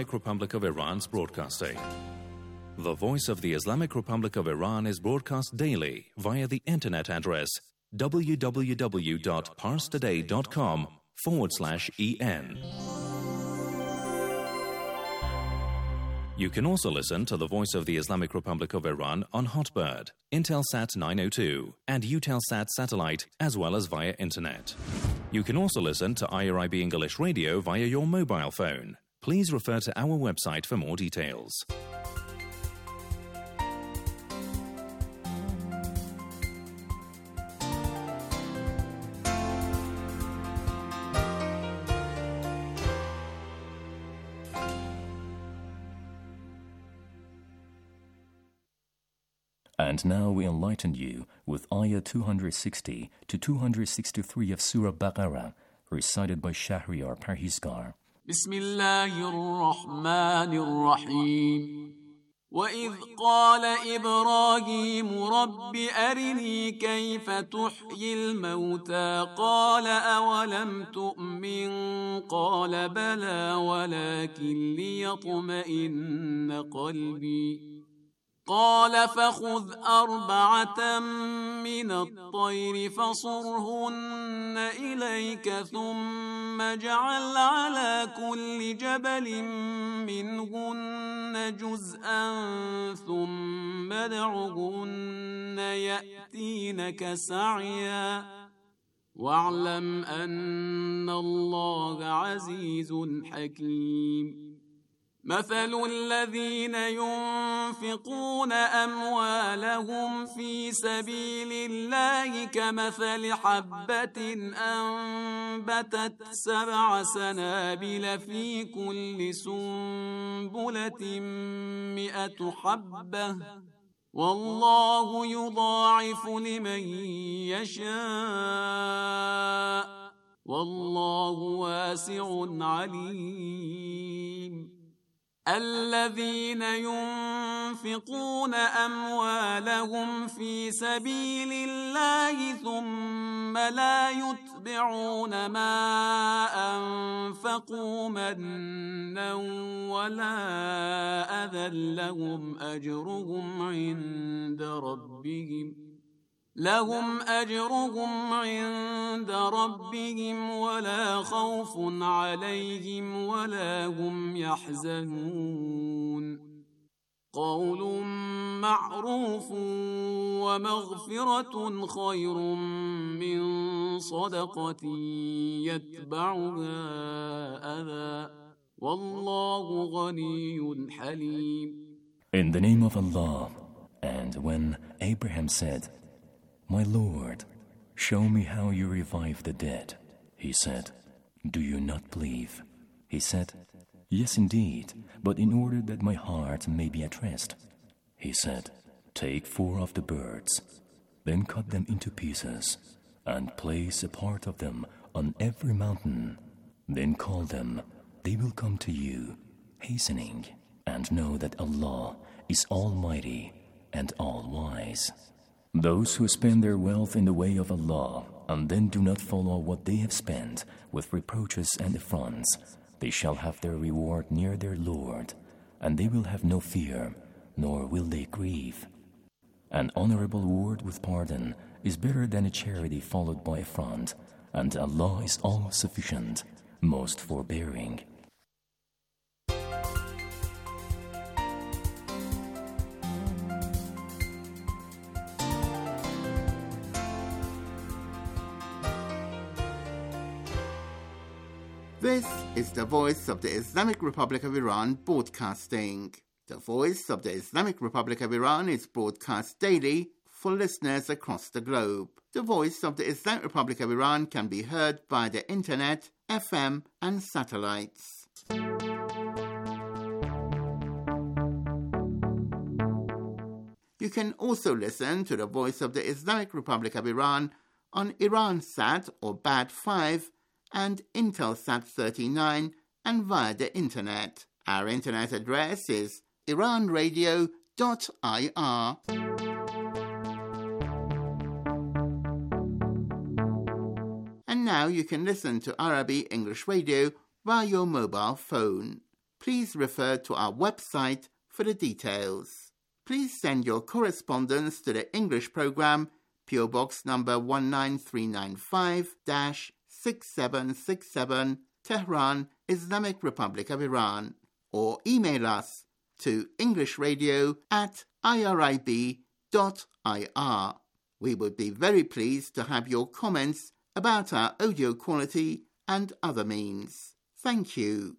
Republic of Iran's broadcasting. The Voice of the Islamic Republic of Iran is broadcast daily via the internet address www.parstoday.com/en. You can also listen to the Voice of the Islamic Republic of Iran on Hotbird, Intelsat 902, and Eutelsat satellite, as well as via internet. You can also listen to IRIB English Radio via your mobile phone. Please refer to our website for more details. And now we enlighten you with Ayah 260 to 263 of Surah Baqarah, recited by Shahriar Parhizgar. Bismillahirrahmanirrahim. وَإِذْ قَالَ إِبْرَاهِيمُ رَبِّ أَرِنِي كَيْفَ تُحْيِي الْمَوْتَى قَالَ أَوَلَمْ تُؤْمِنْ قَالَ بَلَى وَلَكِنْ لِيَطْمَئِنَّ قَلْبِي قال فخذ 4 من الطير فصرهن إليك ثم اجعل على كل جبل منهن جزءا ثم ادعهن يأتينك سعيا واعلم أن الله عزيز حكيم مثل الذين ينفقون أموالهم في سبيل الله كمثل حبة أنبتت 7 سنابل في كل سنبلة 100 حبة والله يضاعف لمن يشاء والله واسع عليم الذين ينفقون أموالهم في سبيل الله ثم لا يتبعون ما أنفقوا منا ولا أذى لهم أجرهم عند ربهم ولا خوف عليهم ولا هم يحزنون قول معروف ومغفرة خير من صدقة يتبعها أذى والله غني حليم. In the name of Allah, and when Abraham said, My Lord, show me how you revive the dead. He said, Do you not believe? He said, Yes, indeed, but in order that my heart may be at rest. He said, Take 4 of the birds, then cut them into pieces, and place a part of them on every mountain. Then call them, they will come to you, hastening, and know that Allah is Almighty and All-Wise. Those who spend their wealth in the way of Allah and then do not follow what they have spent with reproaches and affronts, they shall have their reward near their Lord, and they will have no fear, nor will they grieve. An honorable word with pardon is better than a charity followed by affront, and Allah is all-sufficient, most forbearing. This is the Voice of the Islamic Republic of Iran broadcasting. The Voice of the Islamic Republic of Iran is broadcast daily for listeners across the globe. The Voice of the Islamic Republic of Iran can be heard by the internet, FM and satellites. You can also listen to the Voice of the Islamic Republic of Iran on Iransat or BAD5 and Intelsat 39 and via the internet. Our internet address is iranradio.ir. And now you can listen to IRIB English Radio via your mobile phone. please refer to our website for the details. Please send your correspondence to the English programme, PO Box number 19395-6767, Tehran, Islamic Republic of Iran, or email us to englishradio@irib.ir. We would be very pleased to have your comments about our audio quality and other means. Thank you.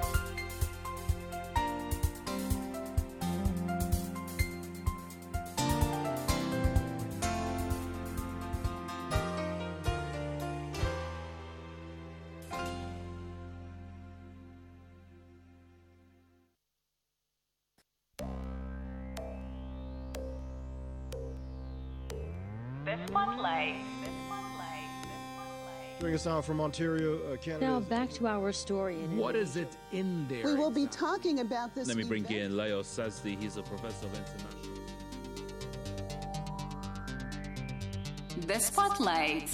Joining us now from Ontario, Canada. Now back to our story. What is it in there? We will be talking about this. Let me bring in Leo Sazdi. He's a professor of international. The Spotlight.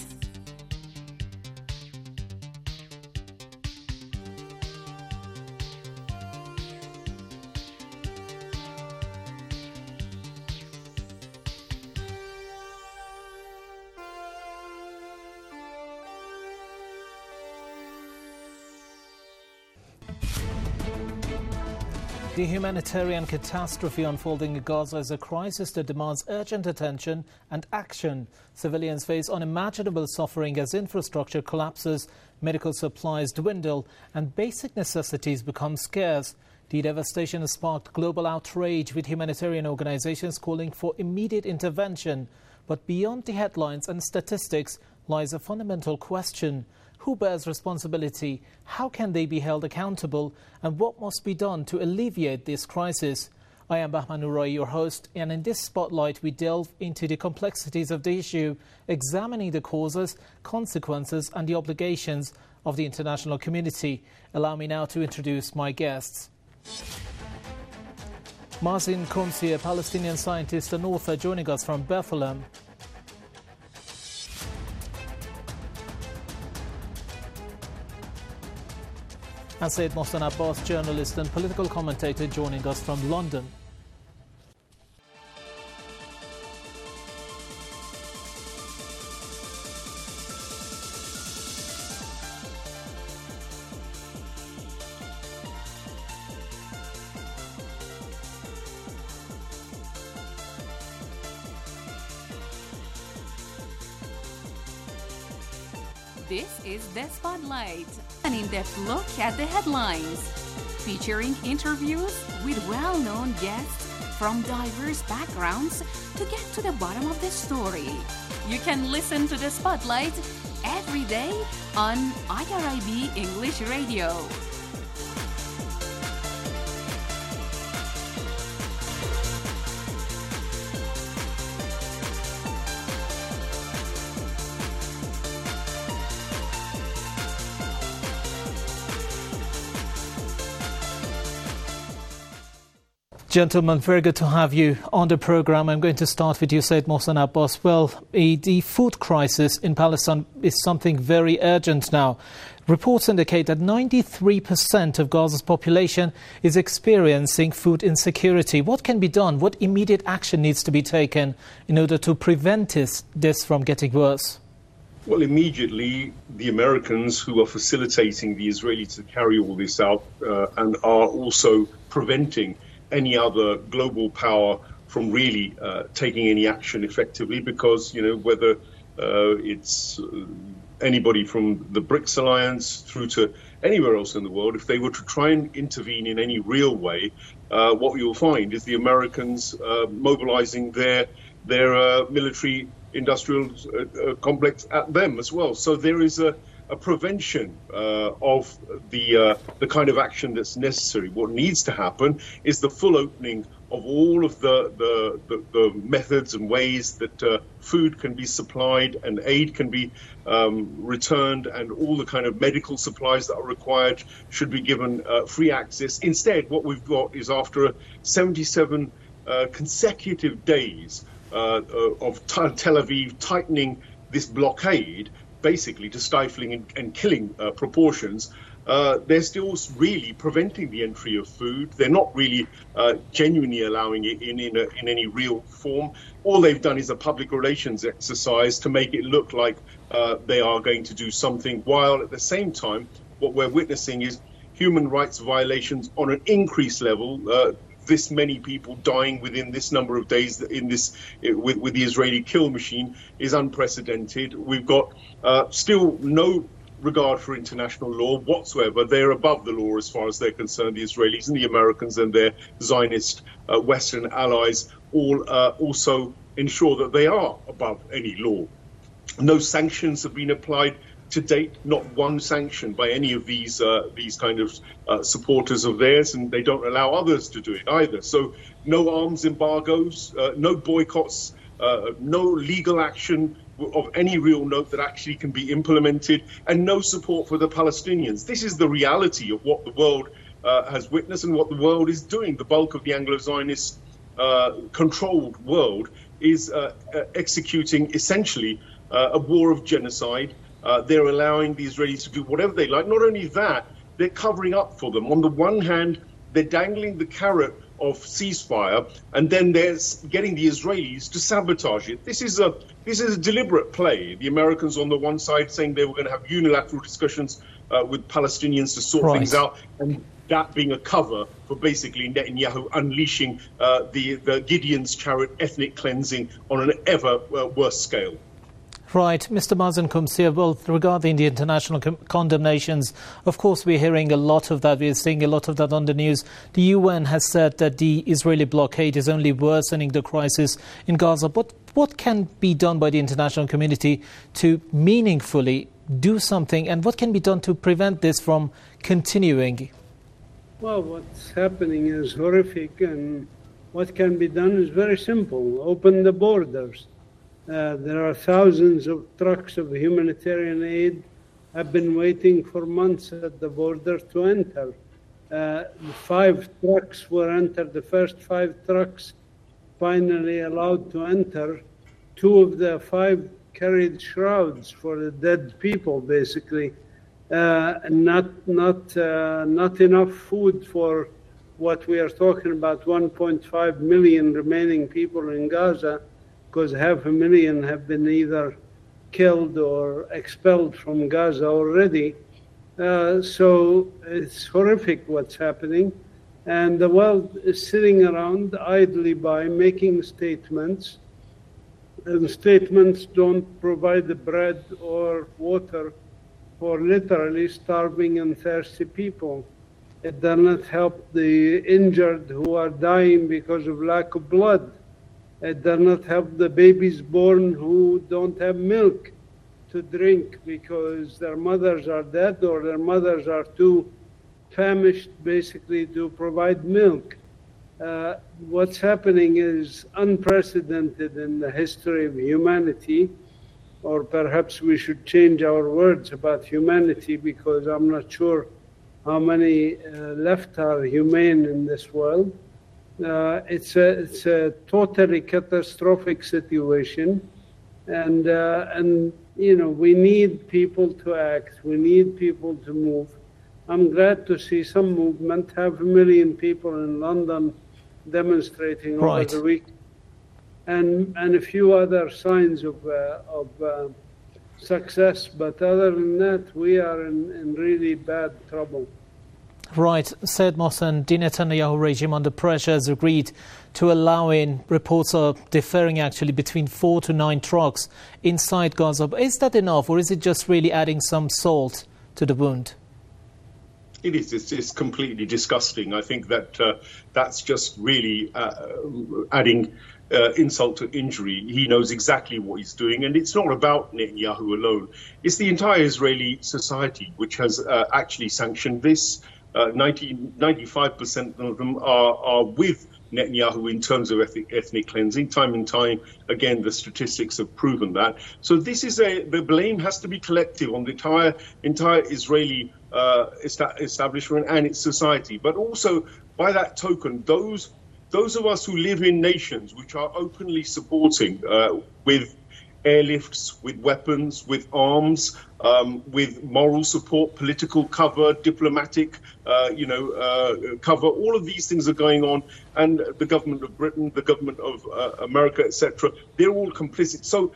The humanitarian catastrophe unfolding in Gaza is a crisis that demands urgent attention and action. Civilians face unimaginable suffering as infrastructure collapses, medical supplies dwindle, and basic necessities become scarce. The devastation has sparked global outrage, with humanitarian organizations calling for immediate intervention. But beyond the headlines and statistics lies a fundamental question. Who bears responsibility? How can they be held accountable? And what must be done to alleviate this crisis? I am Bahman Urai, your host, and in this spotlight we delve into the complexities of the issue, examining the causes, consequences and the obligations of the international community. Allow me now to introduce my guests. Mazen Khomsi, a Palestinian scientist and author, joining us from Bethlehem. And Said Mohsen Abbas, journalist and political commentator, joining us from London. This is The Spotlight, an in-depth look at the headlines, featuring interviews with well-known guests from diverse backgrounds to get to the bottom of the story. You can listen to The Spotlight every day on IRIB English Radio. Gentlemen, very good to have you on the programme. I'm going to start with you, Said Mohsen Abbas. Well, the food crisis in Palestine is something very urgent now. Reports indicate that 93% of Gaza's population is experiencing food insecurity. What can be done? What immediate action needs to be taken in order to prevent this from getting worse? Well, immediately, the Americans who are facilitating the Israelis to carry all this out and are also preventing any other global power from really taking any action effectively, because, you know, whether it's anybody from the BRICS alliance through to anywhere else in the world, if they were to try and intervene in any real way, what you'll find is the Americans mobilizing their military industrial complex at them as well. So there is a prevention of the kind of action that's necessary. What needs to happen is the full opening of all of the methods and ways that food can be supplied and aid can be returned, and all the kind of medical supplies that are required should be given free access. Instead, what we've got is, after 77 consecutive days of Tel Aviv tightening this blockade, basically to stifling and killing proportions, they're still really preventing the entry of food. They're not really genuinely allowing it in any real form. All they've done is a public relations exercise to make it look like they are going to do something, while at the same time, what we're witnessing is human rights violations on an increased level. This many people dying within this number of days with the Israeli kill machine is unprecedented. We've got still no regard for international law whatsoever. They're above the law as far as they're concerned. The Israelis and the Americans and their Zionist Western allies all also ensure that they are above any law. No sanctions have been applied to date, not one sanction by any of these kind of supporters of theirs, and they don't allow others to do it either. So no arms embargoes, no boycotts, no legal action of any real note that actually can be implemented, and no support for the Palestinians. This is the reality of what the world has witnessed and what the world is doing. The bulk of the Anglo-Zionist controlled world is executing essentially a war of genocide. They're allowing the Israelis to do whatever they like. Not only that, they're covering up for them. On the one hand, they're dangling the carrot of ceasefire, and then they're getting the Israelis to sabotage it. This is a deliberate play. The Americans on the one side saying they were going to have unilateral discussions with Palestinians to sort things out, and that being a cover for basically Netanyahu unleashing the Gideon's chariot ethnic cleansing on an ever worse scale. Right, Mr. Mazen Qumsi, well, regarding the international condemnations, of course we're hearing a lot of that, we're seeing a lot of that on the news. The UN has said that the Israeli blockade is only worsening the crisis in Gaza. But what can be done by the international community to meaningfully do something, and what can be done to prevent this from continuing? Well, what's happening is horrific, and what can be done is very simple. Open the borders. There are thousands of trucks of humanitarian aid have been waiting for months at the border to enter. 5 trucks were entered. The first 5 trucks finally allowed to enter. 2 of the 5 carried shrouds for the dead people, basically. Not enough food for what we are talking about, 1.5 million remaining people in Gaza, because 500,000 have been either killed or expelled from Gaza already. So it's horrific what's happening. And the world is sitting around idly by making statements. And statements don't provide the bread or water for literally starving and thirsty people. It does not help the injured who are dying because of lack of blood. It does not help the babies born who don't have milk to drink because their mothers are dead or their mothers are too famished basically to provide milk. What's happening is unprecedented in the history of humanity, or perhaps we should change our words about humanity, because I'm not sure how many left are humane in this world. It's a totally catastrophic situation, and you know, we need people to act. We need people to move. I'm glad to see some movement. 500,000 people in London demonstrating over the week, and a few other signs of success. But other than that, we are in really bad trouble. Right, Syed Mohsen, the Netanyahu regime under pressure has agreed to allow in, reports are differing actually, between 4 to 9 trucks inside Gaza. Is that enough, or is it just really adding some salt to the wound? It is. It's completely disgusting. I think that that's just really adding insult to injury. He knows exactly what he's doing, and it's not about Netanyahu alone. It's the entire Israeli society which has actually sanctioned this. 95% of them are with Netanyahu in terms of ethnic cleansing. Time and time again, the statistics have proven that. So this is the blame has to be collective on the entire Israeli establishment and its society. But also, by that token, those of us who live in nations which are openly supporting with airlifts with weapons, with arms, with moral support, political cover, diplomatic, cover. All of these things are going on, and the government of Britain, the government of America, etc., they're all complicit. So,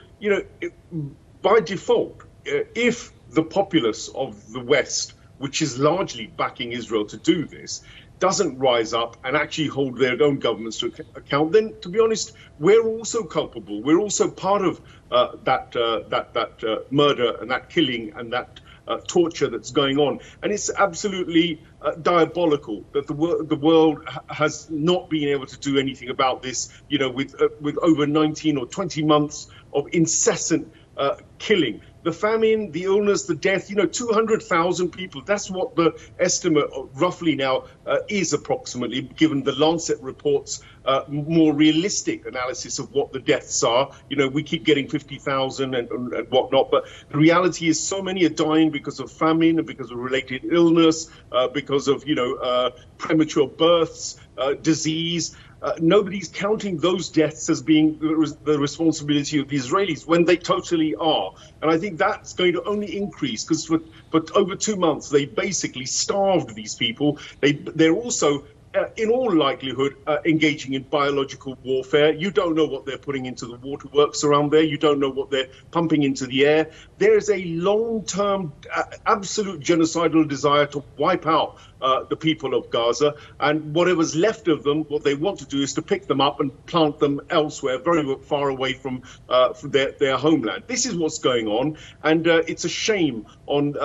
by default, if the populace of the West, which is largely backing Israel to do this, doesn't rise up and actually hold their own governments to account, then, to be honest, we're also culpable. We're also part of that murder and that killing and that torture that's going on. And it's absolutely diabolical that the world has not been able to do anything about this, with over 19 or 20 months of incessant killing. The famine, the illness, the death, 200,000 people. That's what the estimate roughly now is approximately, given the Lancet reports more realistic analysis of what the deaths are. We keep getting 50,000 and whatnot, but the reality is so many are dying because of famine, because of related illness, because of, premature births, disease. Nobody's counting those deaths as being the responsibility of the Israelis, when they totally are. And I think that's going to only increase, because for over 2 months, they basically starved these people. They're also, in all likelihood, engaging in biological warfare. You don't know what they're putting into the waterworks around there. You don't know what they're pumping into the air. There is a long-term, absolute genocidal desire to wipe out the people of Gaza, and whatever's left of them, what they want to do is to pick them up and plant them elsewhere, very far away from their homeland. This is what's going on, and it's a shame on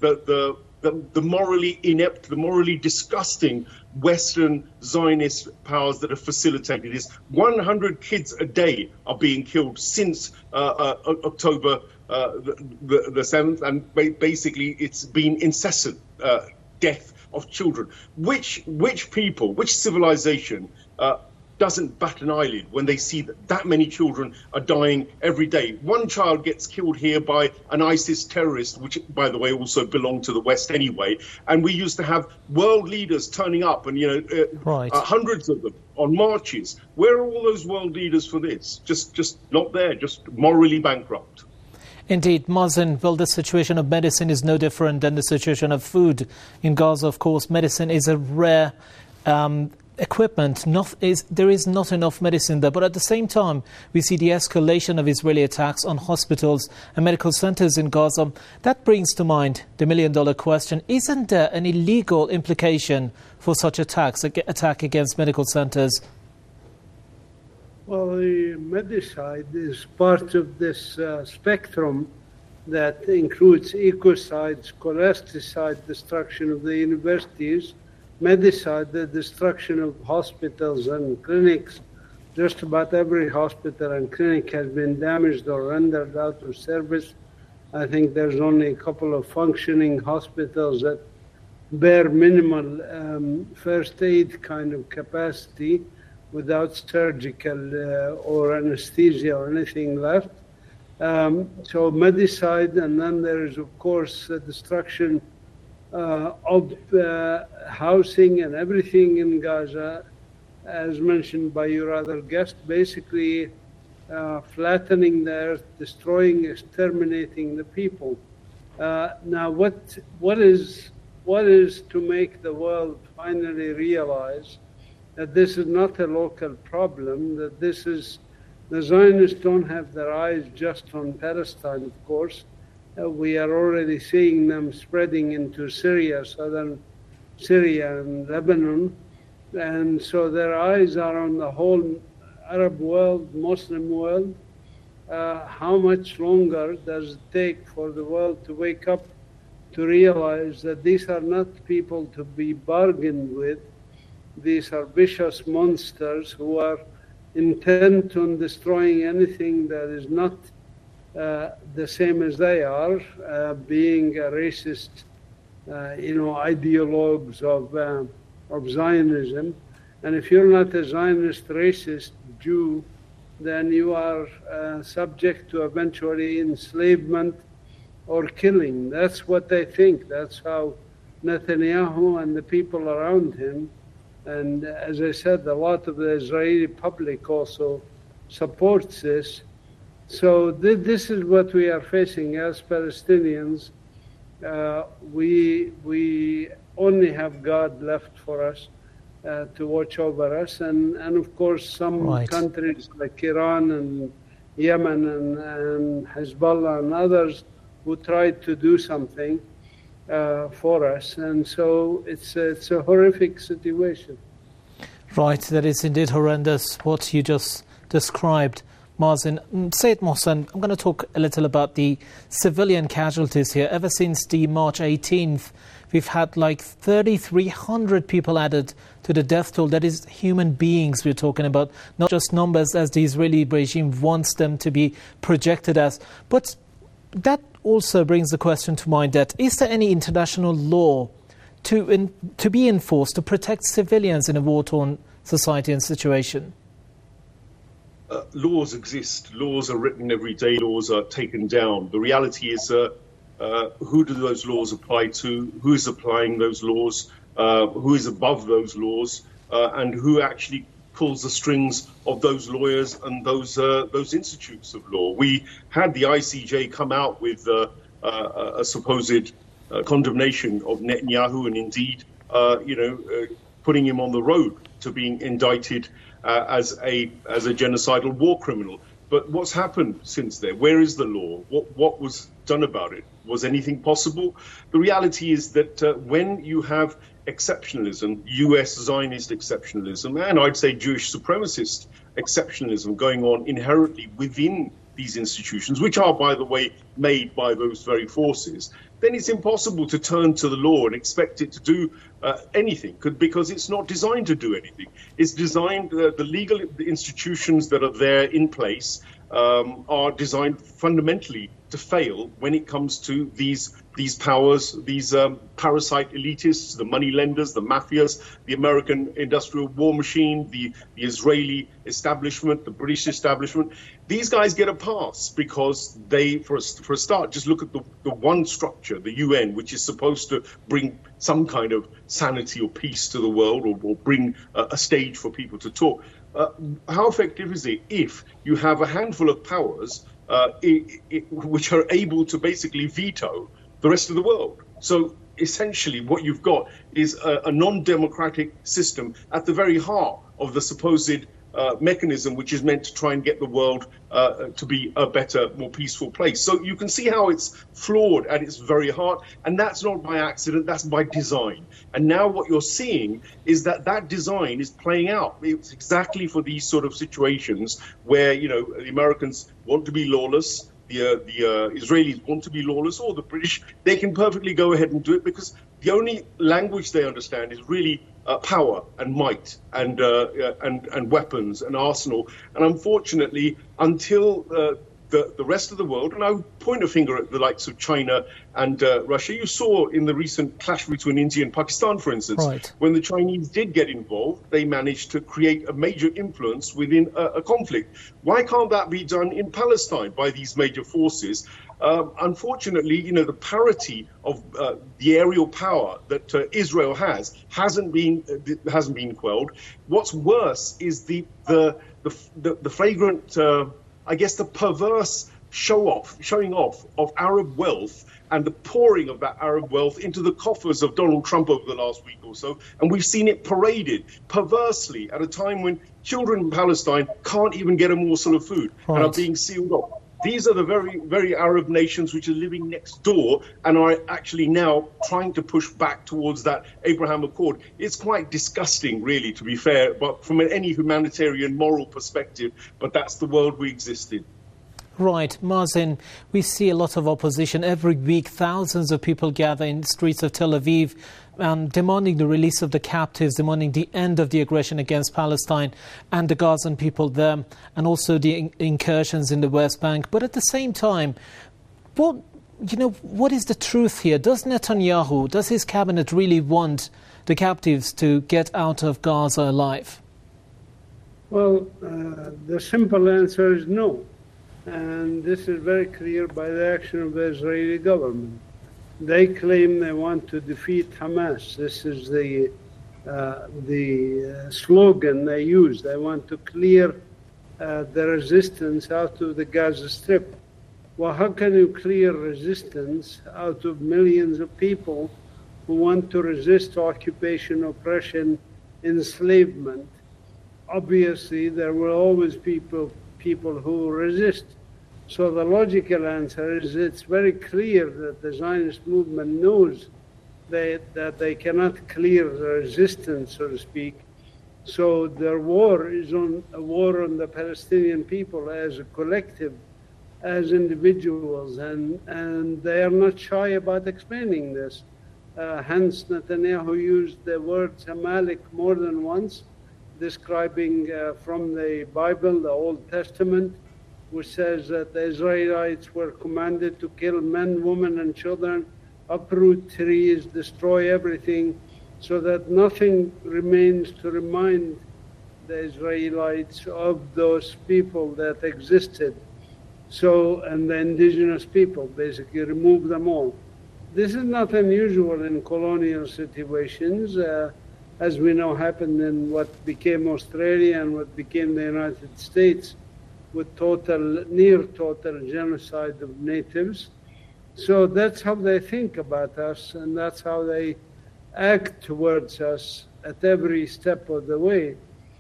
the morally inept, the morally disgusting Western Zionist powers that have facilitated this. 100 kids a day are being killed since October the 7th, and basically it's been incessant death of children. Which people, which civilization doesn't bat an eyelid when they see that many children are dying every day? One child gets killed here by an ISIS terrorist, which, by the way, also belonged to the West anyway. And we used to have world leaders turning up, and hundreds of them on marches. Where are all those world leaders for this? Just not there, just morally bankrupt. Indeed, Mazen, well, the situation of medicine is no different than the situation of food. In Gaza, of course, medicine is a rare equipment. There is not enough medicine there. But at the same time, we see the escalation of Israeli attacks on hospitals and medical centers in Gaza. That brings to mind the million-dollar question. Isn't there an illegal implication for such attack against medical centers? Well, the medicide is part of this spectrum that includes ecocides, cholestericide, destruction of the universities, medicide, the destruction of hospitals and clinics. Just about every hospital and clinic has been damaged or rendered out of service. I think there's only a couple of functioning hospitals that bear minimal first aid kind of capacity, without surgical or anesthesia or anything left. So medicide, and then there is, of course, destruction of housing and everything in Gaza, as mentioned by your other guest, basically flattening the earth, destroying, exterminating the people. Now, what is to make the world finally realize that this is not a local problem, that this is, the Zionists don't have their eyes just on Palestine, of course. We are already seeing them spreading into Syria, southern Syria and Lebanon. And so their eyes are on the whole Arab world, Muslim world. How much longer does it take for the world to wake up to realize that these are not people to be bargained with? These are vicious monsters who are intent on destroying anything that is not the same as they are, being a racist, ideologues of Zionism. And if you're not a Zionist racist Jew, then you are subject to eventually enslavement or killing. That's what they think. That's how Netanyahu and the people around him, and as I said, a lot of the Israeli public also supports this. So this is what we are facing as Palestinians. We only have God left for us to watch over us, and of course some countries like Iran and Yemen and Hezbollah and others who tried to do something for us, and so it's a horrific situation. Right, that is indeed horrendous what you just described. Mazen, Sayyid Mohsen, I'm going to talk a little about the civilian casualties here. Ever since the March 18th, we've had like 3,300 people added to the death toll. That is human beings we're talking about, not just numbers as the Israeli regime wants them to be projected as. But that also brings the question to mind that is there any international law to be enforced to protect civilians in a war-torn society and situation? Laws exist. Laws are written every day. Laws are taken down. The reality is who do those laws apply to? Who is applying those laws? Who is above those laws? And who actually pulls the strings of those lawyers and those institutes of law? We had the ICJ come out with a supposed condemnation of Netanyahu, and indeed, putting him on the road to being indicted as a genocidal war criminal. But what's happened since then? Where is the law? What was done about it? Was anything possible? The reality is that when you have exceptionalism, US Zionist exceptionalism, and I'd say Jewish supremacist exceptionalism going on inherently within these institutions, which are, by the way, made by those very forces, then it's impossible to turn to the law and expect it to do anything, because it's not designed to do anything. It's designed, the legal institutions that are there in place are designed fundamentally to fail when it comes to these powers, these parasite elitists, the money lenders, the mafias, the American industrial war machine, the Israeli establishment, the British establishment. These guys get a pass because they, for a start, just look at the one structure, the UN, which is supposed to bring some kind of sanity or peace to the world, or bring a stage for people to talk. How effective is it if you have a handful of powers which are able to basically veto the rest of the world? So essentially what you've got is a non-democratic system at the very heart of the supposed mechanism which is meant to try and get the world to be a better, more peaceful place. So you can see how it's flawed at its very heart, and that's not by accident, that's by design. And now what you're seeing is that design is playing out. It's exactly for these sort of situations where, the Americans want to be lawless, the Israelis want to be lawless, or the British. They can perfectly go ahead and do it because the only language they understand is really power and might and weapons and arsenal. And unfortunately, until the rest of the world, and I would point a finger at the likes of China and Russia. You saw in the recent clash between India and Pakistan, for instance, when the Chinese did get involved, they managed to create a major influence within a conflict. Why can't that be done in Palestine by these major forces? Unfortunately, the parity of the aerial power that Israel hasn't been quelled. What's worse is the flagrant, the perverse showing off of Arab wealth and the pouring of that Arab wealth into the coffers of Donald Trump over the last week or so. And we've seen it paraded perversely at a time when children in Palestine can't even get a morsel of food and are being sealed off. These are the very, very Arab nations which are living next door and are actually now trying to push back towards that Abraham Accord. It's quite disgusting, really, to be fair, but from any humanitarian moral perspective, but that's the world we exist in. Right, Mazen, we see a lot of opposition. Every week, thousands of people gather in the streets of Tel Aviv demanding the release of the captives, demanding the end of the aggression against Palestine and the Gazan people there, and also the incursions in the West Bank. But at the same time, what is the truth here? Does Netanyahu, does his cabinet really want the captives to get out of Gaza alive? Well, the simple answer is no. And this is very clear by the action of the Israeli government. They claim they want to defeat Hamas. This is the slogan they use. They want to clear the resistance out of the Gaza Strip. Well, how can you clear resistance out of millions of people who want to resist occupation, oppression, enslavement? Obviously, there will always be people who resist. So the logical answer is it's very clear that the Zionist movement knows that they cannot clear the resistance, so to speak. So their war is a war on the Palestinian people as a collective, as individuals, and they are not shy about explaining this. Hence, Netanyahu used the word Amalek more than once, describing from the Bible, the Old Testament, which says that the Israelites were commanded to kill men, women, and children, uproot trees, destroy everything, so that nothing remains to remind the Israelites of those people that existed. So, and the indigenous people, basically remove them all. This is not unusual in colonial situations, as we know happened in what became Australia and what became the United States, with near total genocide of natives. So that's how they think about us, and that's how they act towards us at every step of the way.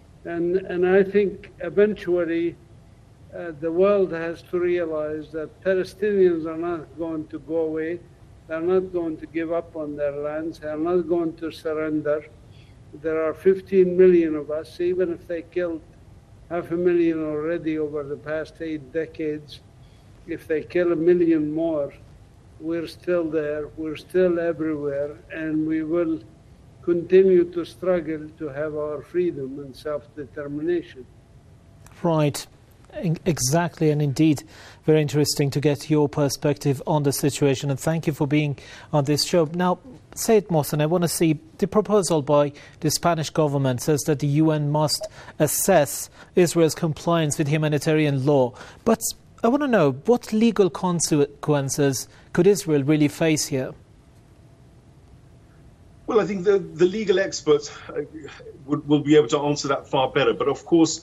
And I think eventually the world has to realize that Palestinians are not going to go away. They're not going to give up on their lands. They're not going to surrender. There are 15 million of us, even if they killed 500,000 already over the past 8 decades. If they kill 1 million more, we're still there, we're still everywhere, and we will continue to struggle to have our freedom and self-determination. Right. Exactly, and indeed very interesting to get your perspective on the situation, and thank you for being on this show. Now, Said Mohsen, I want to see the proposal by the Spanish government says that the UN must assess Israel's compliance with humanitarian law, but I want to know, what legal consequences could Israel really face here? Well, I think the legal experts will be able to answer that far better, but of course,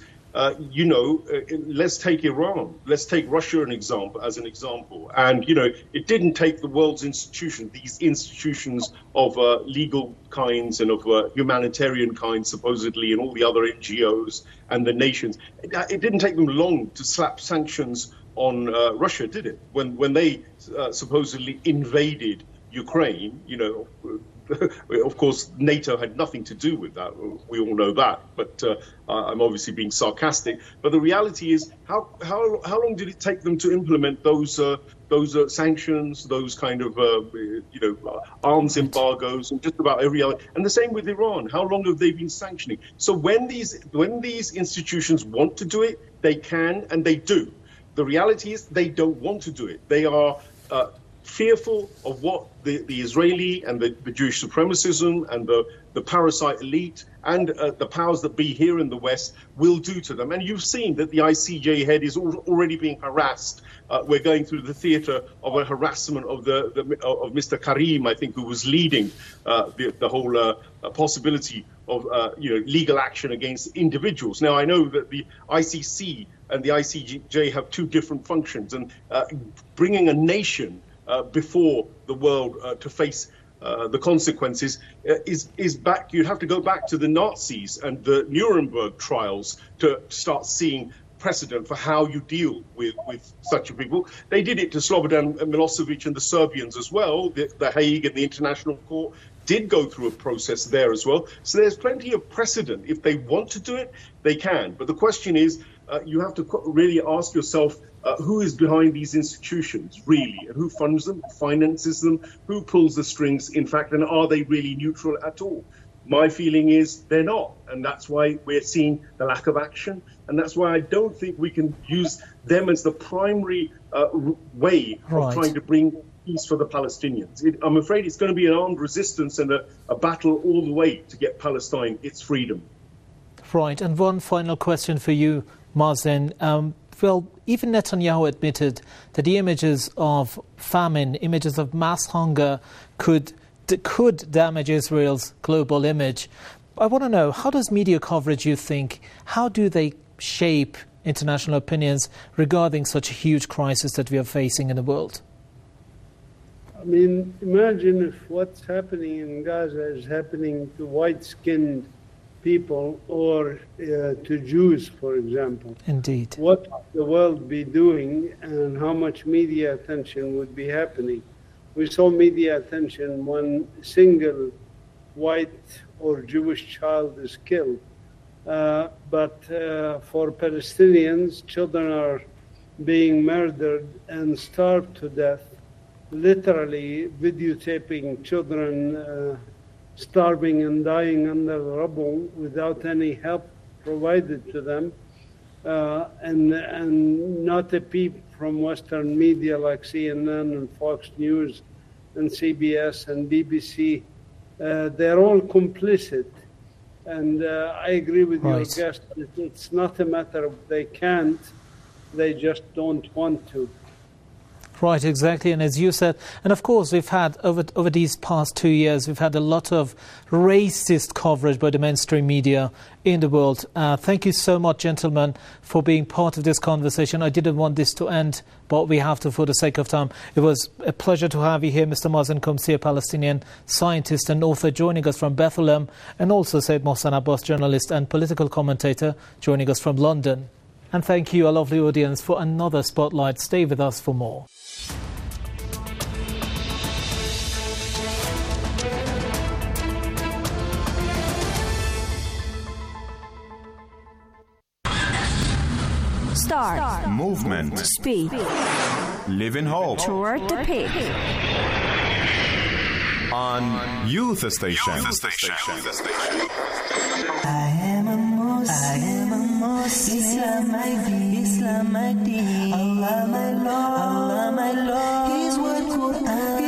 let's take Iran. Let's take Russia as an example. And, it didn't take the world's institutions, these institutions of legal kinds and of humanitarian kinds, supposedly, and all the other NGOs and the nations. It didn't take them long to slap sanctions on Russia, did it? When they supposedly invaded Ukraine, of course, NATO had nothing to do with that. We all know that. But I'm obviously being sarcastic. But the reality is, how long did it take them to implement those sanctions, those kind of arms embargoes, and just about every other? And the same with Iran. How long have they been sanctioning? So when these institutions want to do it, they can and they do. The reality is they don't want to do it. They are fearful of what the Israeli and the Jewish supremacism and the parasite elite and the powers that be here in the West will do to them. And you've seen that the ICJ head is already being harassed. We're going through the theater of a harassment of Mr. Karim, I think, who was leading the whole possibility of legal action against individuals. Now, I know that the ICC and the ICJ have two different functions, and bringing a nation before the world to face the consequences is back. You'd have to go back to the Nazis and the Nuremberg trials to start seeing precedent for how you deal with such a people. They did it to Slobodan Milosevic and the Serbians as well. The Hague and the International Court did go through a process there as well. So there's plenty of precedent. If they want to do it, they can. But the question is, you have to really ask yourself, who is behind these institutions, really, and who funds them, finances them, who pulls the strings, in fact, and are they really neutral at all? My feeling is they're not, and that's why we're seeing the lack of action, and that's why I don't think we can use them as the primary way of trying to bring peace for the Palestinians. I'm afraid it's going to be an armed resistance and a battle all the way to get Palestine its freedom. Right, and one final question for you, Mohsen. Well, even Netanyahu admitted that the images of famine, images of mass hunger could damage Israel's global image. I want to know, how does media coverage, you think, how do they shape international opinions regarding such a huge crisis that we are facing in the world? I mean, imagine if what's happening in Gaza is happening to white-skinned people or to Jews, for example. Indeed. What would the world be doing and how much media attention would be happening? We saw media attention when single white or Jewish child is killed. But for Palestinians, children are being murdered and starved to death, literally videotaping children starving and dying under the rubble without any help provided to them, and not a peep from Western media like CNN and Fox News and CBS and BBC. They're all complicit. And I agree with your guest. It's not a matter of they can't, they just don't want to. Right, exactly. And as you said, and of course we've had, over these past 2 years, we've had a lot of racist coverage by the mainstream media in the world. Thank you so much, gentlemen, for being part of this conversation. I didn't want this to end, but we have to for the sake of time. It was a pleasure to have you here, Mr. Mazen Qumsi, a Palestinian scientist and author joining us from Bethlehem, and also Said Mohsen Abbas, journalist and political commentator, joining us from London. And thank you, our lovely audience, for another Spotlight. Stay with us for more. Start. Movement. Speed. Live in hope. Toward the peak. On Youth Station. I am a Muslim. Islam ID. Allah my Lord. His word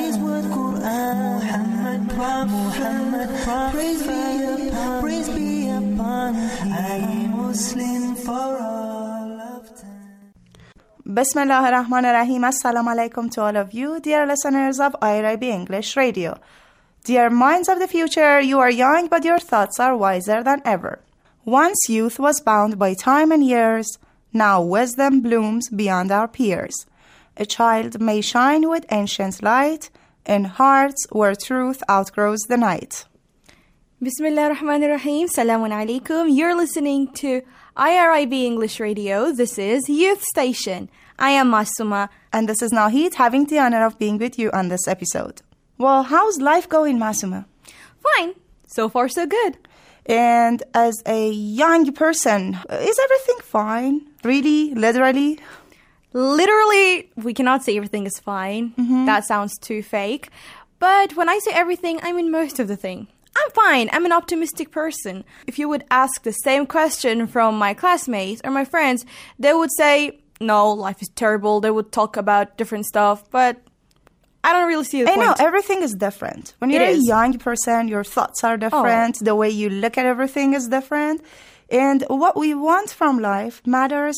Quran. Muhammad Prophet. Praise be upon. I am Muslim for all of time. Bismillah ar-Rahman ar-Rahim. Assalamu alaikum to all of you, dear listeners of IRIB English Radio. Dear minds of the future, you are young, but your thoughts are wiser than ever. Once youth was bound by time and years, now wisdom blooms beyond our peers. A child may shine with ancient light in hearts where truth outgrows the night. Bismillah ar-Rahman ar-Rahim. Salamun alaikum. You're listening to IRIB English Radio. This is Youth Station. I am Masuma. And this is Nahid, having the honor of being with you on this episode. Well, how's life going, Masuma? Fine. So far, so good. And as a young person, is everything fine? Really? Literally? Literally, we cannot say everything is fine. Mm-hmm. That sounds too fake. But when I say everything, I mean most of the thing. I'm fine. I'm an optimistic person. If you would ask the same question from my classmates or my friends, they would say, no, life is terrible. They would talk about different stuff, but I don't really see the point. I know, everything is different. When you're a young person, your thoughts are different. The way you look at everything is different. And what we want from life matters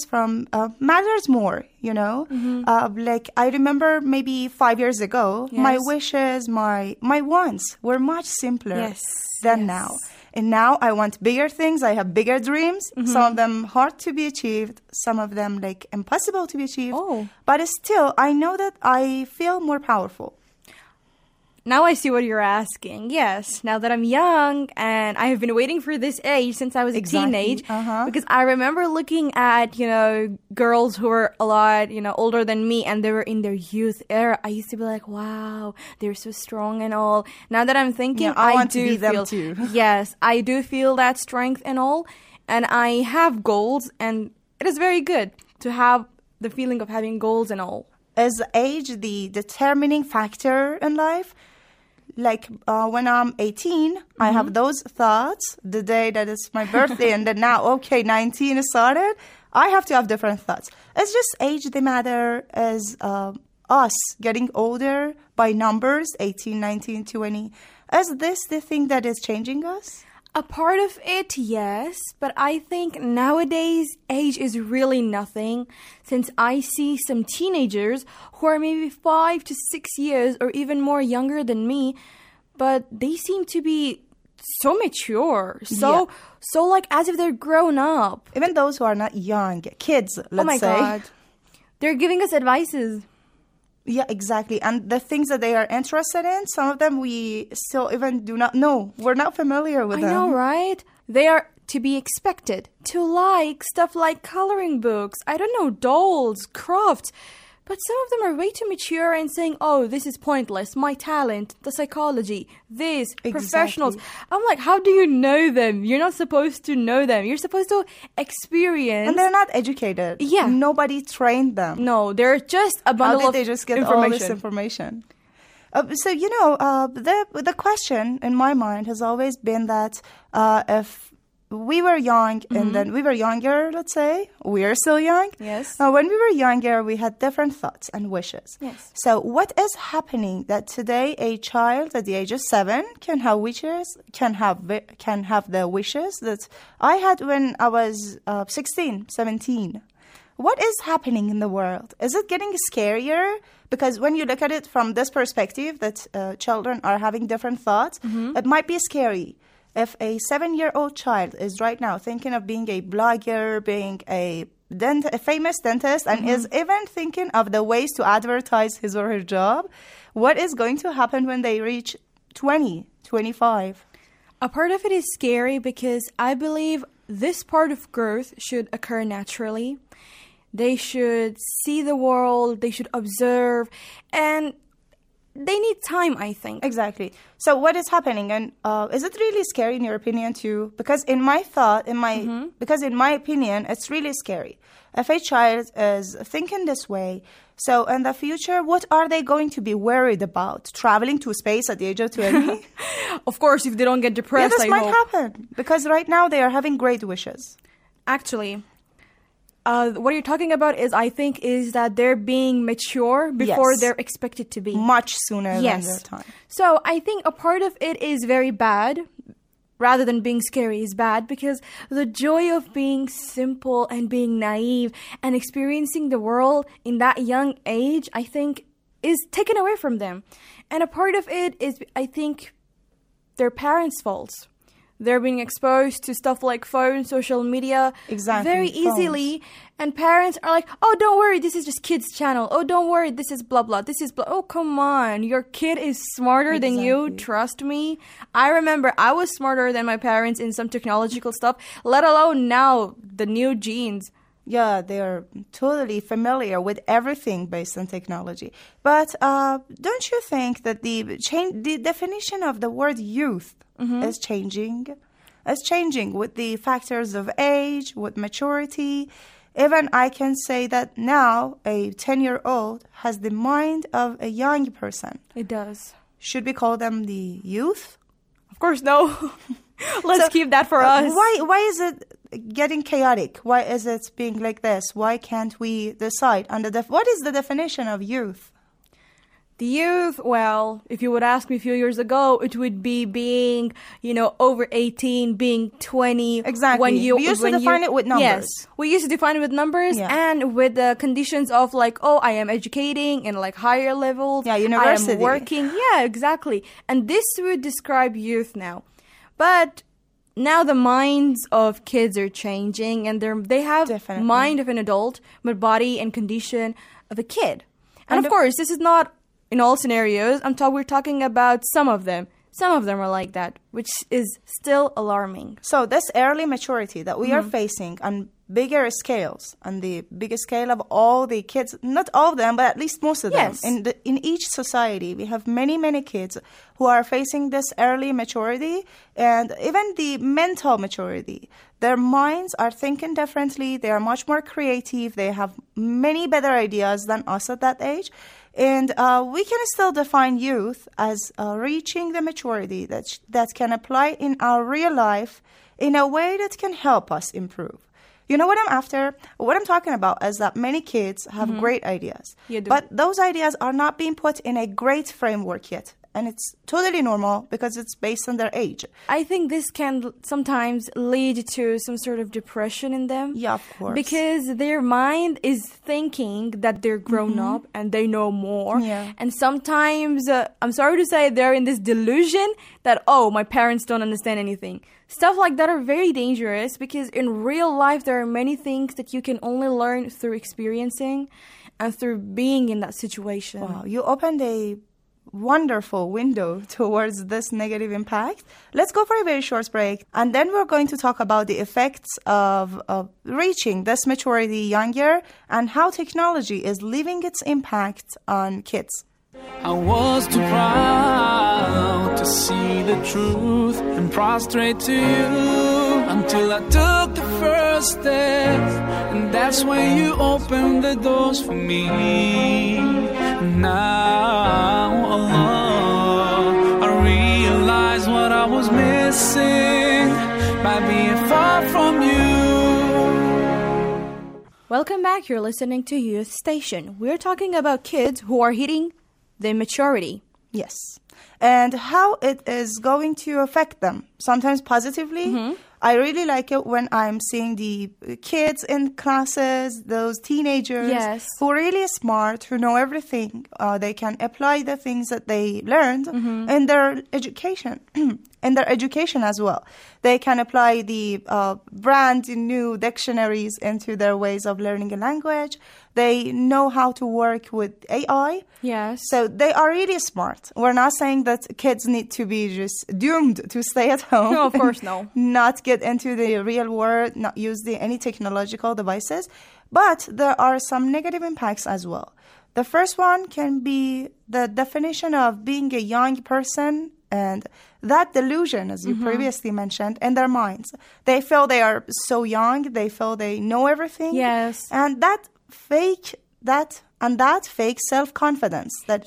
more, you know? Mm-hmm. Like, I remember maybe 5 years ago, my wishes, my wants were much simpler than now. And now I want bigger things. I have bigger dreams. Mm-hmm. Some of them hard to be achieved. Some of them like impossible to be achieved. But still, I know that I feel more powerful. Now I see what you're asking. Yes, now that I'm young and I have been waiting for this age since I was a teenage, because I remember looking at, girls who were a lot, older than me and they were in their youth era. I used to be like, wow, they're so strong and all. Now that I'm thinking, I want to be them too. Yes, I do feel that strength and all. And I have goals and it is very good to have the feeling of having goals and all. Is age the determining factor in life? Like when I'm 18, I have those thoughts the day that is my birthday and then now, 19 started, I have to have different thoughts. It's just age the matter as us getting older by numbers, 18, 19, 20. Is this the thing that is changing us? A part of it, yes, but I think nowadays age is really nothing since I see some teenagers who are maybe 5 to 6 years or even more younger than me, but they seem to be so mature, so like as if they're grown up. Even those who are not young, kids, let's say. God. They're giving us advices. Yeah, exactly. And the things that they are interested in, some of them we still even do not know. We're not familiar with them. I know, right? They are to be expected to like stuff like coloring books, I don't know, dolls, crafts. But some of them are way too mature and saying, oh, this is pointless, my talent, the psychology, this, professionals. I'm like, how do you know them? You're not supposed to know them. You're supposed to experience. And they're not educated. Yeah. Nobody trained them. No, they're just a bundle of information. How did they just get all this information? So, the question in my mind has always been that if we were young and then we were younger, let's say. We are still young. Yes. When we were younger, we had different thoughts and wishes. Yes. So what is happening that today a child at the age of 7 can have wishes, can have the wishes that I had when I was 16, 17? What is happening in the world? Is it getting scarier? Because when you look at it from this perspective, that children are having different thoughts, it might be scary. If a 7-year-old child is right now thinking of being a blogger, being a famous dentist, and is even thinking of the ways to advertise his or her job, what is going to happen when they reach 20, 25? A part of it is scary because I believe this part of growth should occur naturally. They should see the world, they should observe, and they need time, I think. Exactly. So what is happening? And is it really scary in your opinion too? Because in my opinion, it's really scary. If a child is thinking this way, so in the future, what are they going to be worried about? Traveling to space at the age of 20? Of course, if they don't get depressed, this might happen. Because right now they are having great wishes. Actually, what you're talking about is that they're being mature before they're expected to be. Much sooner than their time. So I think a part of it is very bad, rather than being scary is bad, because the joy of being simple and being naive and experiencing the world in that young age, I think, is taken away from them. And a part of it is, I think, their parents' faults. They're being exposed to stuff like phone, social media very easily. And parents are like, oh, don't worry, this is just kids' channel. Oh, don't worry, this is blah, blah. This is blah. Oh, come on. Your kid is smarter than you. Trust me. I remember I was smarter than my parents in some technological stuff, let alone now the new genes. Yeah, they are totally familiar with everything based on technology. But don't you think that the definition of the word youth is changing? It's changing with the factors of age, with maturity. Even I can say that now a 10-year-old has the mind of a young person. It does. Should we call them the youth? Of course, no. Let's keep that for us. Why is it getting chaotic? Why is it being like this? Why can't we decide on what is the definition of youth? The youth, well, if you would ask me a few years ago, it would be being, over 18, being 20. Exactly. We used to define it with numbers. Yes, we used to define it with numbers and with the conditions of I am educating in higher levels. Yeah, university. I am working. Yeah, exactly. And this would describe youth now. But now the minds of kids are changing, and they have mind of an adult, but body and condition of a kid. And of course, this is not in all scenarios. We're talking about some of them. Some of them are like that, which is still alarming. So this early maturity that we are facing on bigger scales, on the biggest scale of all the kids, not all of them, but at least most of them. In each society, we have many, many kids who are facing this early maturity and even the mental maturity. Their minds are thinking differently. They are much more creative. They have many better ideas than us at that age. And we can still define youth as reaching the maturity that can apply in our real life in a way that can help us improve. You know what I'm after? What I'm talking about is that many kids have great ideas. But those ideas are not being put in a great framework yet. and it's totally normal because it's based on their age. I think this can sometimes lead to some sort of depression in them. Yeah, of course. Because their mind is thinking that they're grown up and they know more. Yeah. And sometimes, I'm sorry to say, they're in this delusion that, oh, my parents don't understand anything. Stuff like that are very dangerous because in real life, there are many things that you can only learn through experiencing and through being in that situation. Wow, you opened a wonderful window towards this negative impact. Let's go for a very short break, and then we're going to talk about the effects of reaching this maturity younger and how technology is leaving its impact on kids. I was too proud to see the truth and prostrate to you until I took the first step, and that's when you opened the doors for me. Now, Allah, I realize what I was missing by being far from you. Welcome back. You're listening to Youth Station. We're talking about kids who are hitting their maturity. Yes. And how it is going to affect them, sometimes positively. I really like it when I'm seeing the kids in classes, those teenagers who are really smart, who know everything. They can apply the things that they learned in their education, as well. They can apply the brand new dictionaries into their ways of learning a language. They know how to work with AI. Yes. So they are really smart. We're not saying that kids need to be just doomed to stay at home. No, of course, no. Not get into the real world, not use any technological devices. But there are some negative impacts as well. The first one can be the definition of being a young person and that delusion, as you previously mentioned, in their minds. They feel they are so young. They feel they know everything. Yes. And that fake self-confidence that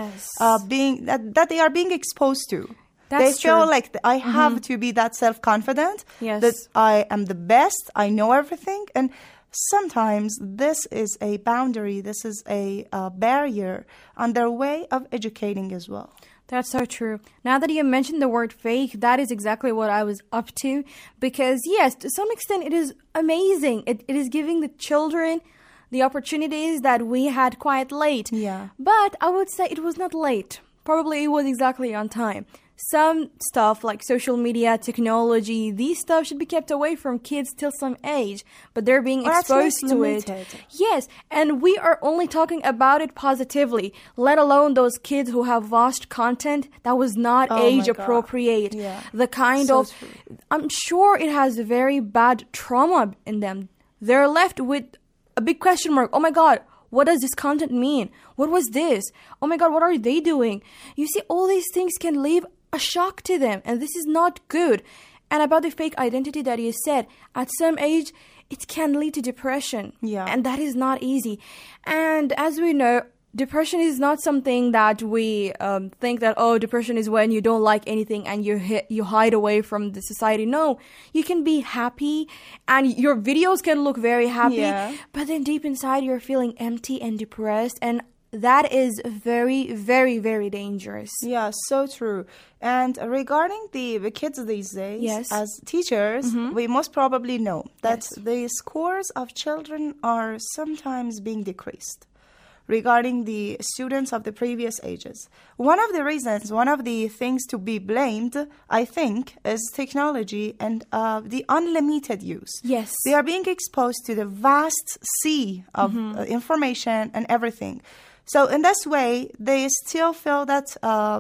is being that they are being exposed to. They feel like I have to be that self-confident, that I am the best, I know everything. And sometimes this is a boundary, this is a barrier on their way of educating as well. That's so true. Now that you mentioned the word fake, that is exactly what I was up to. Because yes, to some extent it is amazing. It is giving the children the opportunities that we had quite late. Yeah. But I would say it was not late. Probably it was exactly on time. Some stuff like social media, technology, these stuff should be kept away from kids till some age, but they're being exposed to it. Yes, and we are only talking about it positively, let alone those kids who have watched content that was not age appropriate. Yeah. The kind of, I'm sure it has a very bad trauma in them. They're left with a big question mark. Oh my God, what does this content mean? What was this? Oh my God, what are they doing? You see, all these things can leave a shock to them, and this is not good. And about the fake identity that you said, at some age, it can lead to depression. Yeah. And that is not easy. And as we know, depression is not something that we think that, oh, depression is when you don't like anything and you hide away from the society. No, you can be happy and your videos can look very happy, but then deep inside you're feeling empty and depressed, and that is very, very, very dangerous. Yeah, so true. And regarding the kids these days, as teachers, we most probably know that the scores of children are sometimes being decreased regarding the students of the previous ages. One of the reasons, one of the things to be blamed, I think, is technology and the unlimited use. Yes. They are being exposed to the vast sea of information and everything. So in this way, they still feel that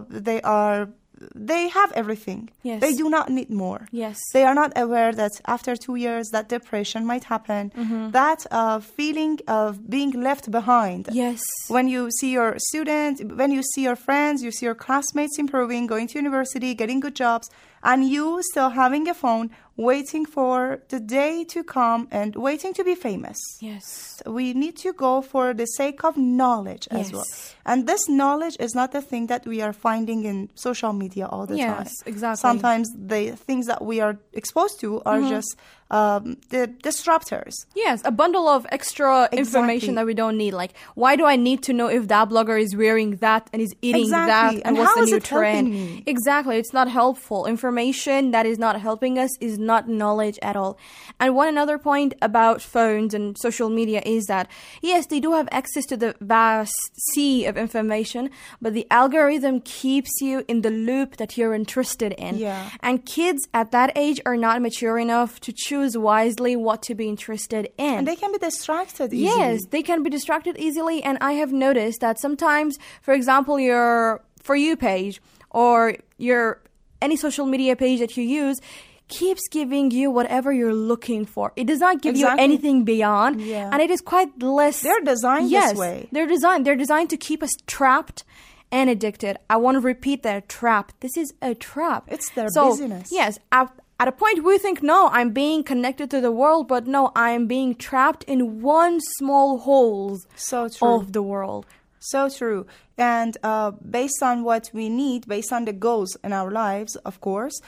they have everything. Yes. They do not need more. Yes. They are not aware that after 2 years that depression might happen, that feeling of being left behind. Yes. When you see your student, when you see your friends, you see your classmates improving, going to university, getting good jobs, and you still having a phone, waiting for the day to come and waiting to be famous. Yes. We need to go for the sake of knowledge as well. And this knowledge is not the thing that we are finding in social media all the time. Yes, exactly. Sometimes the things that we are exposed to are just the disruptors. Yes, a bundle of extra information that we don't need. Like, why do I need to know if that blogger is wearing that and is eating that and what's the new trend? Exactly, it's not helpful. Information that is not helping us is not knowledge at all. And one another point about phones and social media is that, yes, they do have access to the vast sea of information, but the algorithm keeps you in the loop that you're interested in. Yeah. And kids at that age are not mature enough to choose wisely what to be interested in. And they can be distracted easily. Yes, they can be distracted easily. And I have noticed that sometimes, for example, your For You page or your any social media page that you use keeps giving you whatever you're looking for. It does not give you anything beyond. Yeah. And it is quite less... They're designed this way. They're designed to keep us trapped and addicted. I want to repeat that, trapped. This is a trap. It's their business. Yes, at a point we think, no, I'm being connected to the world, but no, I am being trapped in one small hole of the world. So true. And based on what we need, based on the goals in our lives, of course,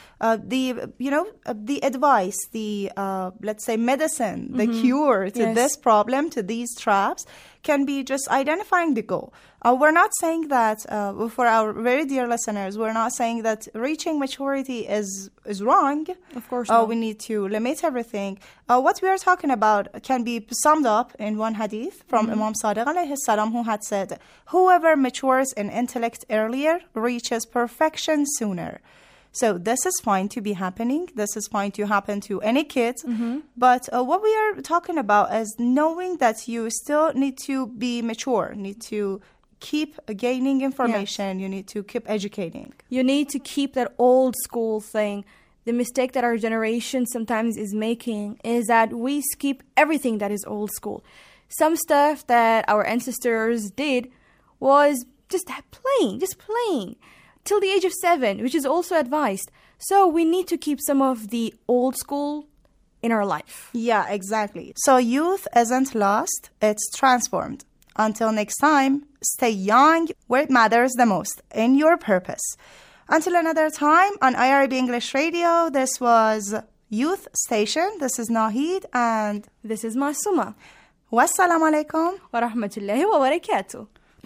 the advice, let's say medicine, the cure to this problem, to these traps, can be just identifying the goal. We're not saying that, for our very dear listeners, we're not saying that reaching maturity is wrong. Of course not. We need to limit everything. What we are talking about can be summed up in one hadith from Imam Sadiq alayhi salam, who had said, whoever matures in intellect earlier reaches perfection sooner. So this is fine to be happening. This is fine to happen to any kids. But what we are talking about is knowing that you still need to be mature, need to keep gaining information. You need to keep educating. You need to keep that old school thing. The mistake that our generation sometimes is making is that we skip everything that is old school. Some stuff that our ancestors did was just playing till the age of 7, which is also advised. So we need to keep some of the old school in our life. Yeah, exactly. So youth isn't lost, it's transformed. Until next time, stay young where it matters the most, in your purpose. Until another time on IRB English Radio, this was Youth Station. This is Nahid and this is Masuma. Wassalamu alaikum wa rahmatullahi wa barakatuh.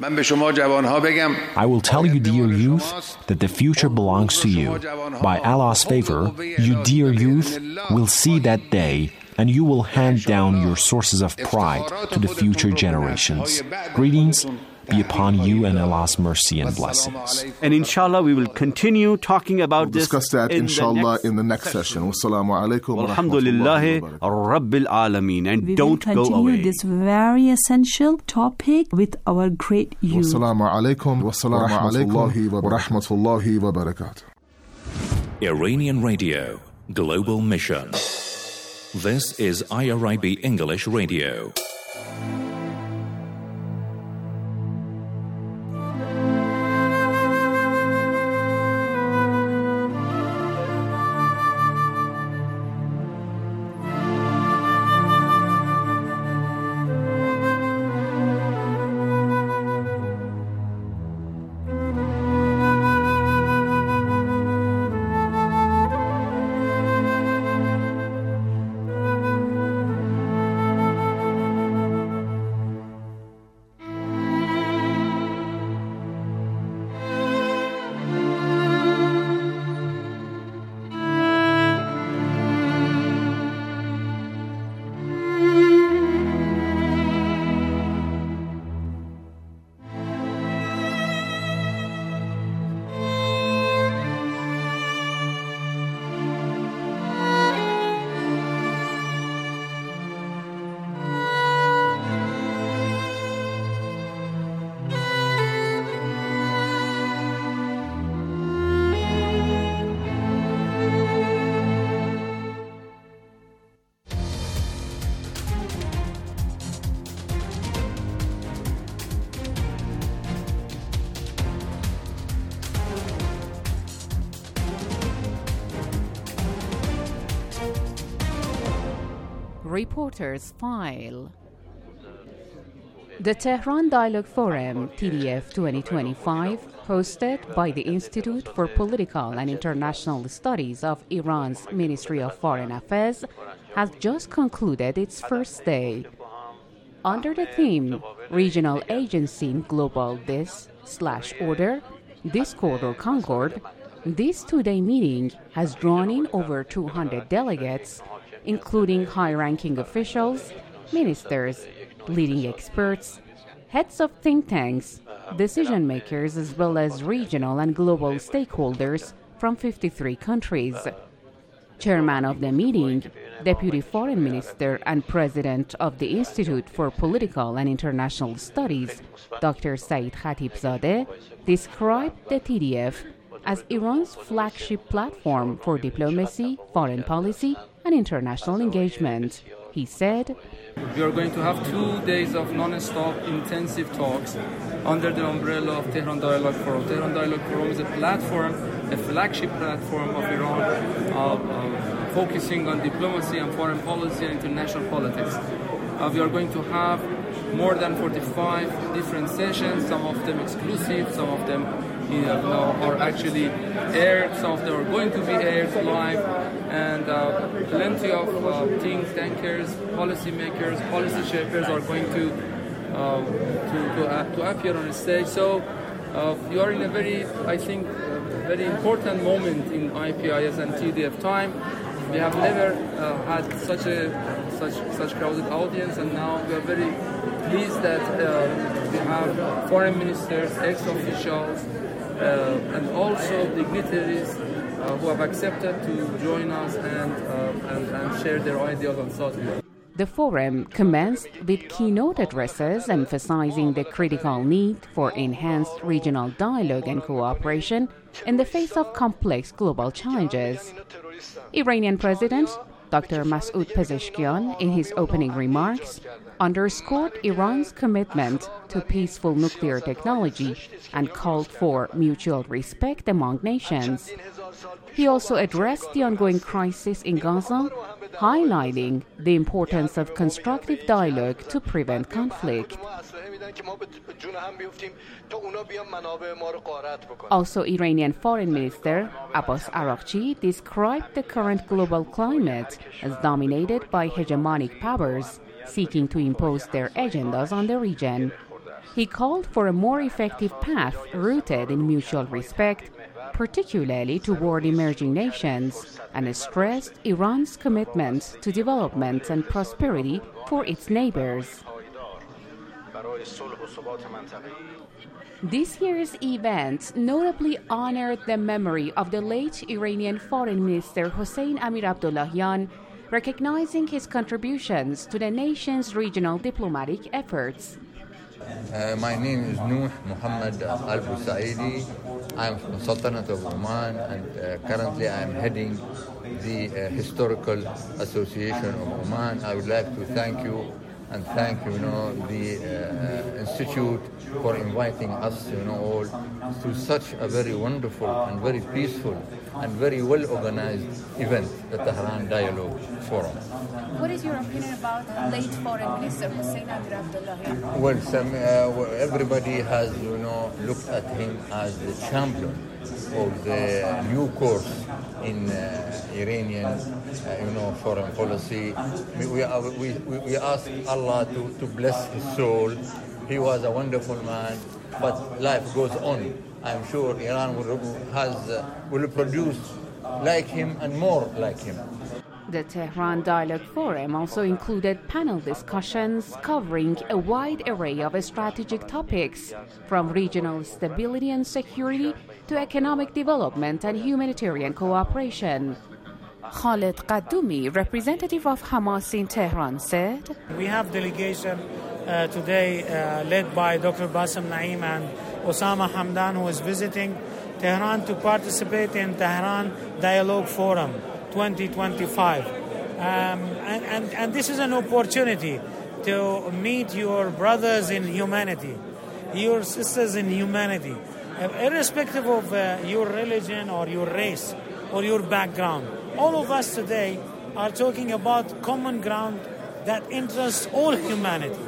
I will tell you, dear youth, that the future belongs to you. By Allah's favor, you, dear youth, will see that day, and you will hand down your sources of pride to the future generations. Greetings be upon you and Allah's mercy and blessings. And inshallah, we will continue talking about this. We'll discuss that, inshallah, in the next session. Wassalamu alaikum wa rahmatullahi wa barakatuh. Rabbil alameen. And we don't go away. We will continue this very essential topic with our great youth. Wassalamu alaikum wa rahmatullahi wa barakatuh. Iranian Radio, Global Mission. This is IRIB English Radio. Reporters File. The Tehran Dialogue Forum, TDF 2025, hosted by the Institute for Political and International Studies of Iran's Ministry of Foreign Affairs, has just concluded its first day. Under the theme Regional Agency in Global Dis/Order, Discord or Concord, this two-day meeting has drawn in over 200 delegates, including high-ranking officials, ministers, leading experts, heads of think tanks, decision-makers, as well as regional and global stakeholders from 53 countries. Chairman of the meeting, Deputy Foreign Minister and President of the Institute for Political and International Studies, Dr. Saeed Khatibzadeh, described the TDF as Iran's flagship platform for diplomacy, foreign policy, and international engagement. He said, "We are going to have 2 days of non-stop intensive talks under the umbrella of Tehran Dialogue Forum. Tehran Dialogue Forum is a platform, a flagship platform of Iran, focusing on diplomacy and foreign policy and international politics. We are going to have more than 45 different sessions, some of them exclusive, some of them are actually aired, some of them are going to be aired live, and plenty of think tankers, policy makers, policy shapers are going to appear on the stage. So you are in a very important moment in IPIS and TDF time. We have never had such crowded audience, and now we are very pleased that we have foreign ministers, ex-officials, and also dignitaries who have accepted to join us and share their ideas on Saudi. The forum commenced with keynote addresses emphasizing the critical need for enhanced regional dialogue and cooperation in the face of complex global challenges. Iranian President Dr. Masoud Pezeshkian, in his opening remarks, underscored Iran's commitment to peaceful nuclear technology and called for mutual respect among nations. He also addressed the ongoing crisis in Gaza, highlighting the importance of constructive dialogue to prevent conflict. Also, Iranian Foreign Minister Abbas Araghchi described the current global climate as dominated by hegemonic powers seeking to impose their agendas on the region. He called for a more effective path rooted in mutual respect, particularly toward emerging nations, and stressed Iran's commitment to development and prosperity for its neighbors. This year's event notably honored the memory of the late Iranian Foreign Minister Hossein Amir Abdollahian, recognizing his contributions to the nation's regional diplomatic efforts. My name is Nuh Muhammad Al-Busaidi. I'm from Sultanate of Oman, and currently I'm heading the Historical Association of Oman. I would like to thank you and thank the Institute for inviting us all to such a very wonderful and very peaceful and very well organized event, the Tehran Dialogue Forum. What is your opinion about late Foreign Minister Hossein Amir Abdollahian? Well, everybody has looked at him as the champion of the new course in Iranian foreign policy. We ask Allah to bless his soul. He was a wonderful man, but life goes on. I'm sure Iran will produce like him and more like him. The Tehran Dialogue Forum also included panel discussions covering a wide array of strategic topics, from regional stability and security to economic development and humanitarian cooperation. Khaled Qaddoumi, representative of Hamas in Tehran, said, "We have delegation today led by Dr. Bassem Naim and Osama Hamdan, who is visiting Tehran to participate in Tehran Dialogue Forum 2025. And this is an opportunity to meet your brothers in humanity, your sisters in humanity, irrespective of your religion or your race or your background. All of us today are talking about common ground that interests all humanity."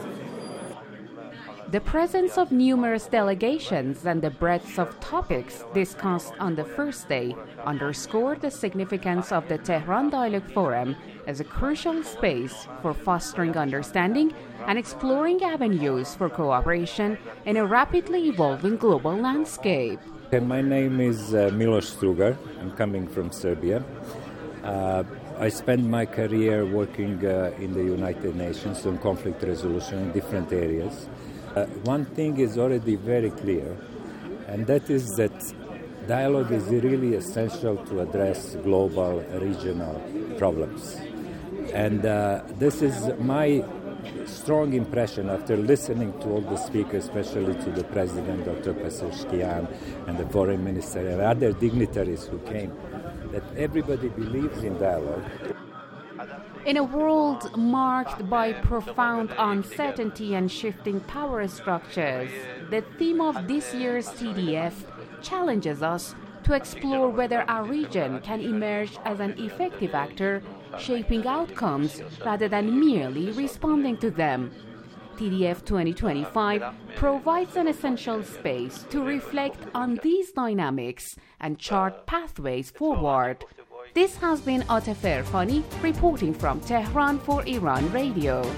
The presence of numerous delegations and the breadth of topics discussed on the first day underscored the significance of the Tehran Dialogue Forum as a crucial space for fostering understanding and exploring avenues for cooperation in a rapidly evolving global landscape. My name is Miloš Strugar. I'm coming from Serbia. I spent my career working in the United Nations on conflict resolution in different areas. One thing is already very clear, and that is that dialogue is really essential to address global, regional problems. And this is my strong impression after listening to all the speakers, especially to the President, Dr. Pezeshkian, and the Foreign Minister, and other dignitaries who came, that everybody believes in dialogue. In a world marked by profound uncertainty and shifting power structures, the theme of this year's TDF challenges us to explore whether our region can emerge as an effective actor, shaping outcomes rather than merely responding to them. TDF 2025 provides an essential space to reflect on these dynamics and chart pathways forward. This has been Atef Erfani reporting from Tehran for Iran Radio.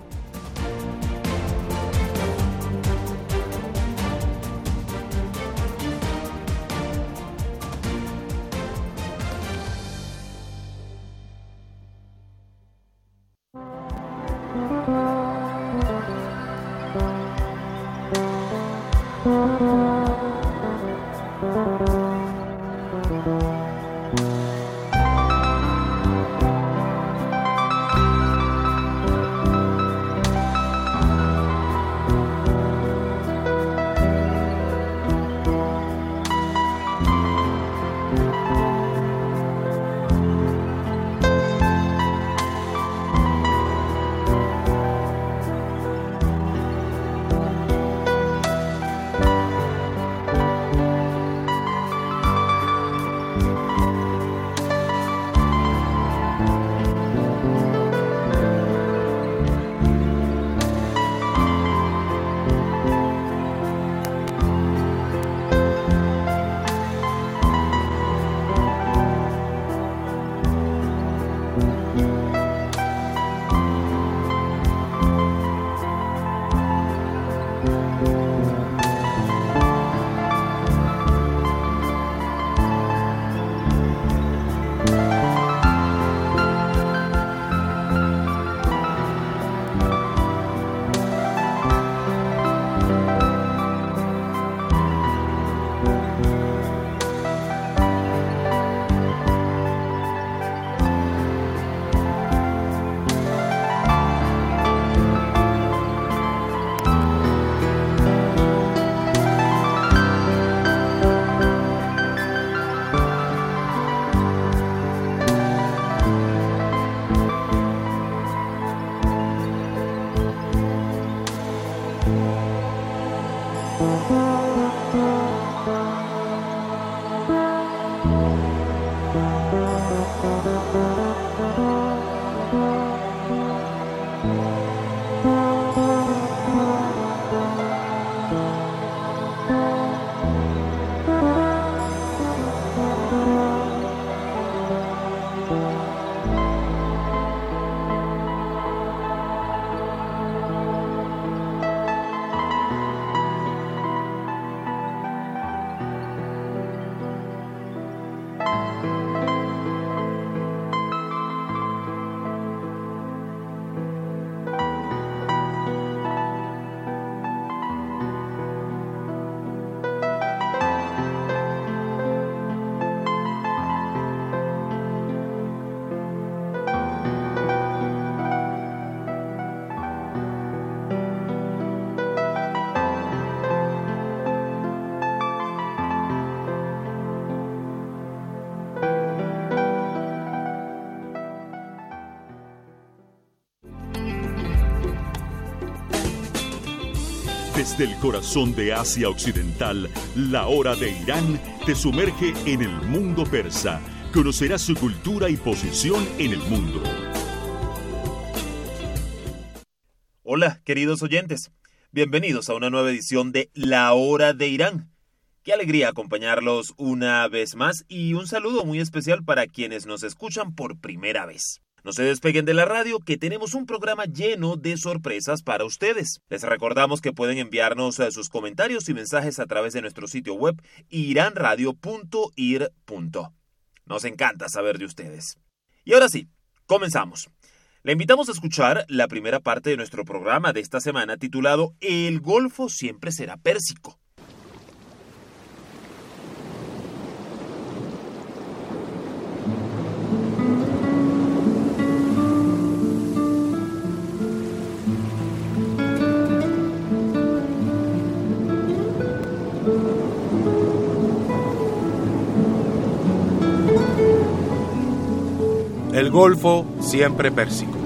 Desde el corazón de Asia Occidental, la hora de Irán te sumerge en el mundo persa. Conocerás su cultura y posición en el mundo. Hola, queridos oyentes. Bienvenidos a una nueva edición de La Hora de Irán. Qué alegría acompañarlos una vez más y un saludo muy especial para quienes nos escuchan por primera vez. No se despeguen de la radio, que tenemos un programa lleno de sorpresas para ustedes. Les recordamos que pueden enviarnos sus comentarios y mensajes a través de nuestro sitio web iranradio.ir. Nos encanta saber de ustedes. Y ahora sí, comenzamos. Le invitamos a escuchar la primera parte de nuestro programa de esta semana titulado El Golfo siempre será Pérsico. El Golfo siempre Pérsico.